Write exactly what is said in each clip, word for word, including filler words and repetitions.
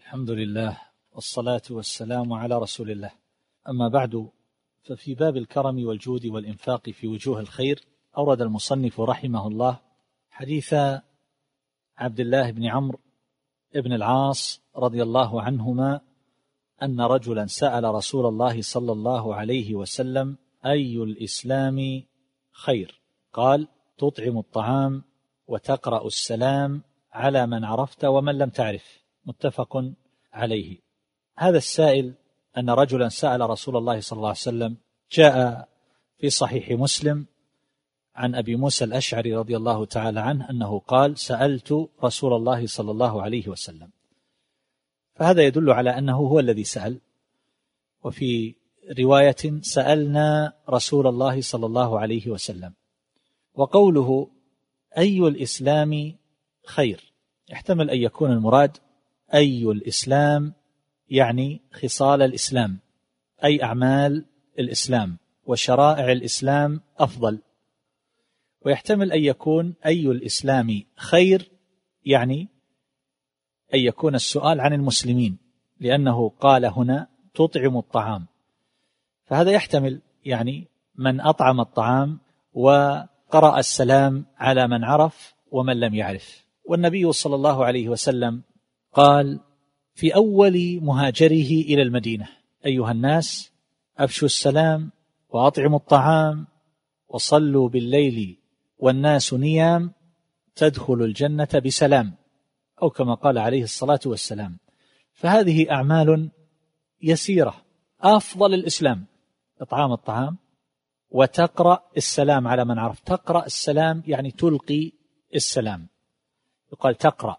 الحمد لله والصلاة والسلام على رسول الله. أما بعد، ففي باب الكرم والجود والإنفاق في وجوه الخير أورد المصنف رحمه الله حديث عبد الله بن عمرو بن العاص رضي الله عنهما أن رجلا سأل رسول الله صلى الله عليه وسلم: أي الإسلام خير؟ قال: تطعم الطعام وتقرأ السلام على من عرفت ومن لم تعرف. متفق عليه. هذا السائل أن رجلا سأل رسول الله صلى الله عليه وسلم، جاء في صحيح مسلم عن أبي موسى الأشعري رضي الله تعالى عنه أنه قال: سألت رسول الله صلى الله عليه وسلم. فهذا يدل على أنه هو الذي سأل. وفي رواية: سألنا رسول الله صلى الله عليه وسلم. وقوله أي الإسلام خير يحتمل أن يكون المراد أي الإسلام يعني خصال الإسلام، أي أعمال الإسلام وشرائع الإسلام أفضل. ويحتمل أن يكون أي الإسلام خير يعني أن يكون السؤال عن المسلمين، لأنه قال هنا تطعم الطعام، فهذا يحتمل يعني من أطعم الطعام وقرأ السلام على من عرف ومن لم يعرف. والنبي صلى الله عليه وسلم قال في أول مهاجره إلى المدينة: أيها الناس، أفشوا السلام وأطعموا الطعام وصلوا بالليل والناس نيام تدخل الجنة بسلام، أو كما قال عليه الصلاة والسلام. فهذه أعمال يسيرة. أفضل الإسلام إطعام الطعام وتقرأ السلام على من عرف. تقرأ السلام يعني تلقي السلام، يقال تقرأ،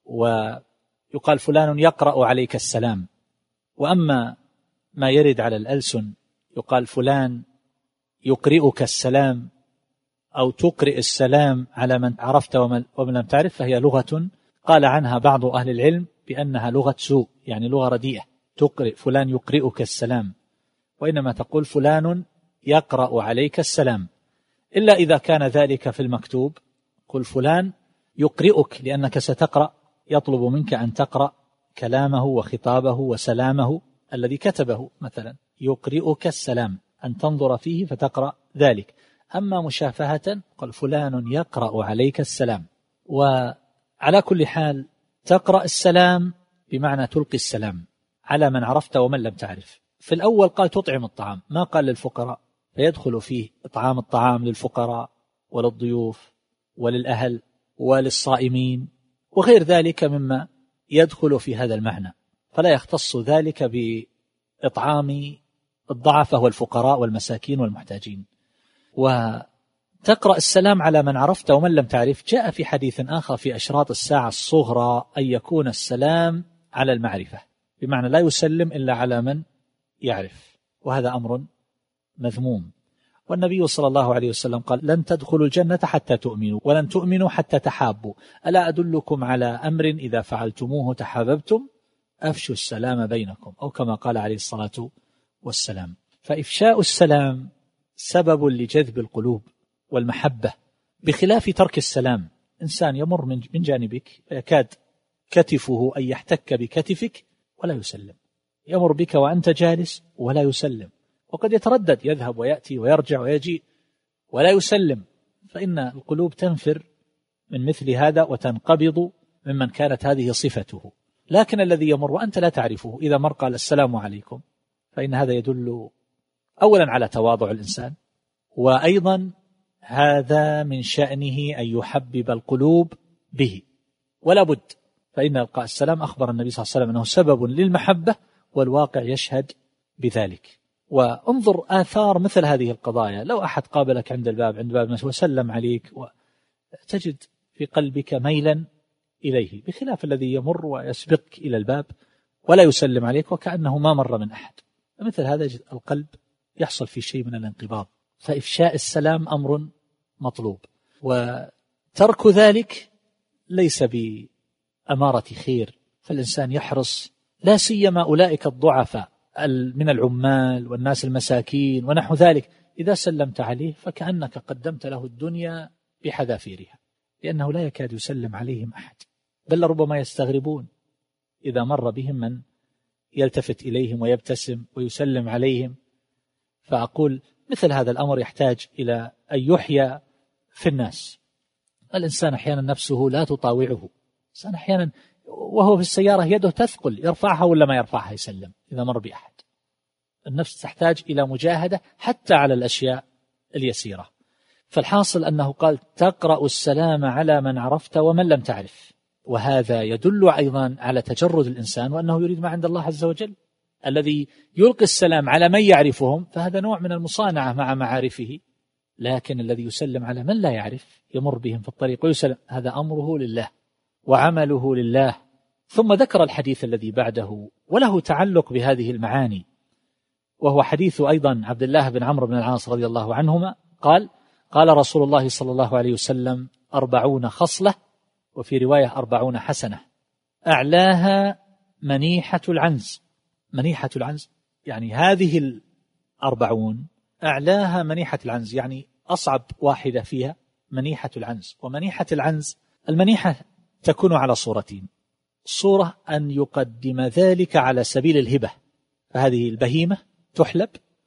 ويقال فلان يقرأ عليك السلام. وأما ما يرد على الألسن يقال فلان يقرئك السلام أو تقرئ السلام على من عرفت ومن لم تعرف، فهي لغة قال عنها بعض أهل العلم بأنها لغة سوء، يعني لغة رديئة. تقرئ فلان يقرئك السلام، وإنما تقول فلان يقرأ عليك السلام، إلا إذا كان ذلك في المكتوب. قل فلان يقرئك لأنك ستقرأ، يطلب منك أن تقرأ كلامه وخطابه وسلامه الذي كتبه، مثلا يقرئك السلام، أن تنظر فيه فتقرأ ذلك. أما مشافهة قل فلان يقرأ عليك السلام. وعلى كل حال تقرأ السلام بمعنى تلقي السلام على من عرفت ومن لم تعرف. في الأول قال تطعم الطعام، ما قال للفقراء، فيدخل فيه إطعام الطعام للفقراء وللضيوف وللأهل وللصائمين وغير ذلك مما يدخل في هذا المعنى، فلا يختص ذلك بإطعام الضعفة والفقراء والمساكين والمحتاجين. وتقرأ السلام على من عرفت ومن لم تعرف. جاء في حديث آخر في أشراط الساعة الصغرى أن يكون السلام على المعرفة، بمعنى لا يسلم إلا على من يعرف، وهذا أمر مذموم. والنبي صلى الله عليه وسلم قال: لن تدخلوا الجنة حتى تؤمنوا ولن تؤمنوا حتى تحابوا، ألا أدلكم على أمر إذا فعلتموه تحاببتم؟ أفشوا السلام بينكم، أو كما قال عليه الصلاة والسلام. فإفشاء السلام سبب لجذب القلوب والمحبة، بخلاف ترك السلام. إنسان يمر من جانبك فيكاد كتفه أن يحتك بكتفك ولا يسلم، يمر بك وأنت جالس ولا يسلم، وقد يتردد يذهب ويأتي ويرجع ويجي ولا يسلم. فإن القلوب تنفر من مثل هذا وتنقبض ممن كانت هذه صفته. لكن الذي يمر وأنت لا تعرفه إذا مر قال السلام عليكم، فإن هذا يدل أولا على تواضع الإنسان، وأيضا هذا من شأنه أن يحبب القلوب به، ولا بد. فإن إلقاء السلام أخبر النبي صلى الله عليه وسلم أنه سبب للمحبة، والواقع يشهد بذلك. وانظر آثار مثل هذه القضايا، لو أحد قابلك عند الباب عند باب المسجد وسلم عليك وتجد في قلبك ميلا إليه، بخلاف الذي يمر ويسبقك إلى الباب ولا يسلم عليك وكأنه ما مر من أحد. مثل هذا القلب يحصل في شيء من الانقباض. فإفشاء السلام أمر مطلوب، وترك ذلك ليس بأمارة خير. فالإنسان يحرص، لا سيما أولئك الضعفاء من العمال والناس المساكين ونحو ذلك، إذا سلمت عليه فكأنك قدمت له الدنيا بحذافيرها، لأنه لا يكاد يسلم عليهم أحد، بل ربما يستغربون إذا مر بهم من يلتفت إليهم ويبتسم ويسلم عليهم. فأقول مثل هذا الأمر يحتاج إلى أن يحيى في الناس. الإنسان أحيانا نفسه لا تطاوعه، الإنسان أحيانا وهو في السيارة يده تثقل، يرفعها ولا ما يرفعها يسلم إذا مر بأحد. النفس تحتاج إلى مجاهدة حتى على الأشياء اليسيرة. فالحاصل أنه قال تقرأ السلام على من عرفت ومن لم تعرف، وهذا يدل أيضا على تجرد الإنسان وأنه يريد ما عند الله عز وجل. الذي يلقي السلام على من يعرفهم فهذا نوع من المصانعة مع معارفه، لكن الذي يسلم على من لا يعرف يمر بهم في الطريق ويسلم هذا أمره لله وعمله لله. ثم ذكر الحديث الذي بعده وله تعلق بهذه المعاني، وهو حديث أيضا عبد الله بن عمرو بن العاص رضي الله عنهما قال قال رسول الله صلى الله عليه وسلم أربعون خصلة، وفي رواية أربعون حسنة، أعلاها منيحة العنز. منيحة العنز يعني هذه الأربعون أعلاها منيحة العنز، يعني أصعب واحدة فيها منيحة العنز. ومنيحة العنز المنيحة تكون على صورتين: صورة أن يقدم ذلك على سبيل الهبة، فهذه البهيمة تحلب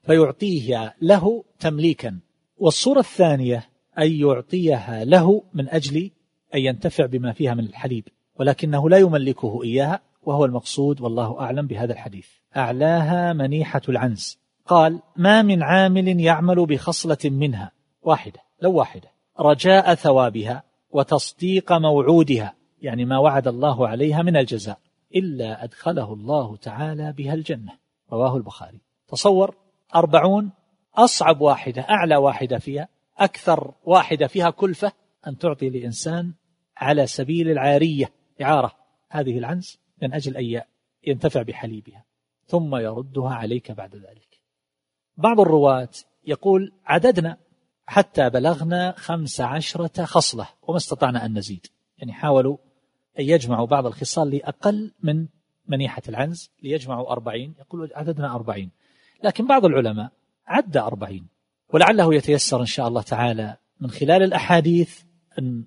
فيعطيها له تمليكا، والصورة الثانية أن يعطيها له من أجل أن ينتفع بما فيها من الحليب، ولكنه لا يملكه إياها، وهو المقصود والله أعلم بهذا الحديث. أعلاها منيحة العنز. قال ما من عامل يعمل بخصلة منها واحدة، لو واحدة، رجاء ثوابها وتصديق موعودها، يعني ما وعد الله عليها من الجزاء، إلا أدخله الله تعالى بها الجنة. رواه البخاري. تصور أربعون، أصعب واحدة، أعلى واحدة فيها، أكثر واحدة فيها كلفة، أن تعطي لإنسان على سبيل العارية إعارة هذه العنز من أجل أن ينتفع بحليبها ثم يردها عليك بعد ذلك. بعض الرواة يقول عددنا حتى بلغنا خمس عشرة خصلة وما استطعنا أن نزيد، يعني حاولوا أن يجمعوا بعض الخصال لأقل من منيحة العنز ليجمعوا أربعين، يقول عددنا أربعين، لكن بعض العلماء عد أربعين، ولعله يتيسر إن شاء الله تعالى من خلال الأحاديث أن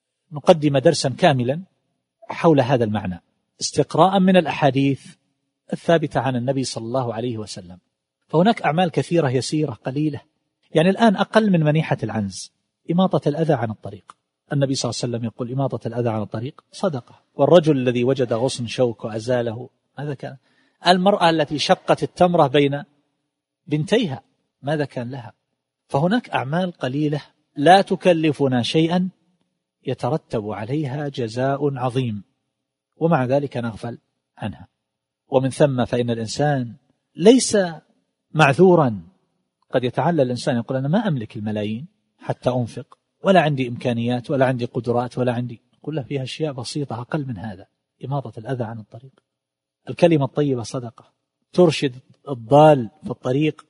نقدم درسا كاملا حول هذا المعنى استقراء من الأحاديث الثابتة عن النبي صلى الله عليه وسلم. فهناك أعمال كثيرة يسيرة قليلة، يعني الآن أقل من منيحة العنز إماطة الأذى عن الطريق. النبي صلى الله عليه وسلم يقول إماطة الأذى عن الطريق صدقة. والرجل الذي وجد غصن شوك وأزاله ماذا كان؟ المرأة التي شقت التمرة بين بنتيها ماذا كان لها؟ فهناك أعمال قليلة لا تكلفنا شيئا يترتب عليها جزاء عظيم، ومع ذلك نغفل عنها. ومن ثم فإن الإنسان ليس معذورا. قد يتعلل الإنسان يقول أنا ما أملك الملايين حتى أنفق، ولا عندي إمكانيات ولا عندي قدرات ولا عندي، قل له فيها أشياء بسيطة أقل من هذا. إماطة الأذى عن الطريق، الكلمة الطيبة صدقة، ترشد الضال في الطريق،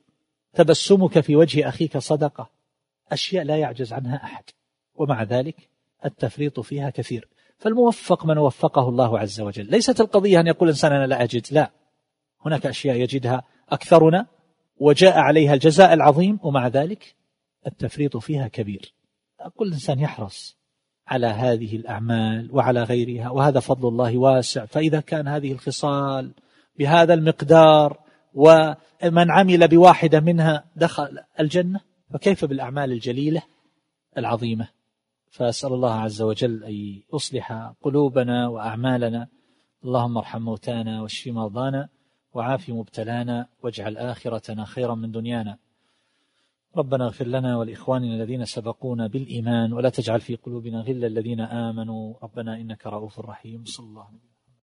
تبسمك في وجه أخيك صدقة، أشياء لا يعجز عنها أحد، ومع ذلك التفريط فيها كثير. فالموفق من وفقه الله عز وجل. ليست القضية أن يقول إنسان أنا لا أجد، لا، هناك أشياء يجدها أكثرنا وجاء عليها الجزاء العظيم، ومع ذلك التفريط فيها كبير. كل إنسان يحرص على هذه الأعمال وعلى غيرها، وهذا فضل الله واسع. فإذا كان هذه الخصال بهذا المقدار ومن عمل بواحدة منها دخل الجنة، فكيف بالأعمال الجليلة العظيمة؟ فأسأل الله عز وجل أن يصلح قلوبنا وأعمالنا. اللهم ارحم موتانا واشف مرضانا وعاف مبتلانا واجعل آخرتنا خيرا من دنيانا. ربنا اغفر لنا ولإخواننا الذين سبقونا بالإيمان ولا تجعل في قلوبنا غلا الذين آمنوا ربنا إنك رؤوف رحيم. صلى الله عليه وسلم.